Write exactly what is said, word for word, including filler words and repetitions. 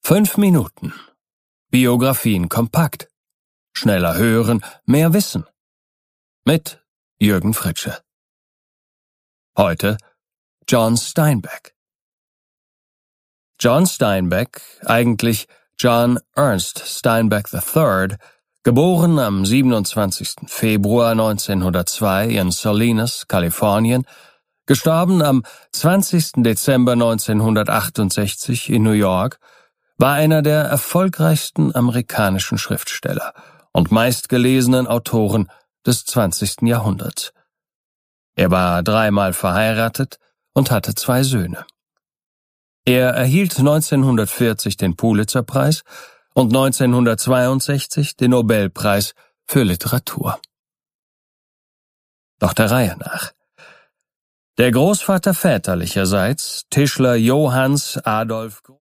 Fünf Minuten. Biografien kompakt. Schneller hören, mehr wissen. Mit Jürgen Fritsche. Heute John Steinbeck. John Steinbeck, eigentlich John Ernst Steinbeck der Dritte., geboren am siebenundzwanzigsten Februar neunzehnhundertzwei in Salinas, Kalifornien, gestorben am zwanzigsten Dezember neunzehnhundertachtundsechzig in New York, war einer der erfolgreichsten amerikanischen Schriftsteller und meistgelesenen Autoren des zwanzigsten Jahrhunderts. Er war dreimal verheiratet und hatte zwei Söhne. Er erhielt neunzehnhundertvierzig den Pulitzerpreis und neunzehnhundertzweiundsechzig den Nobelpreis für Literatur. Doch der Reihe nach. Der Großvater väterlicherseits, Tischler Johannes Adolf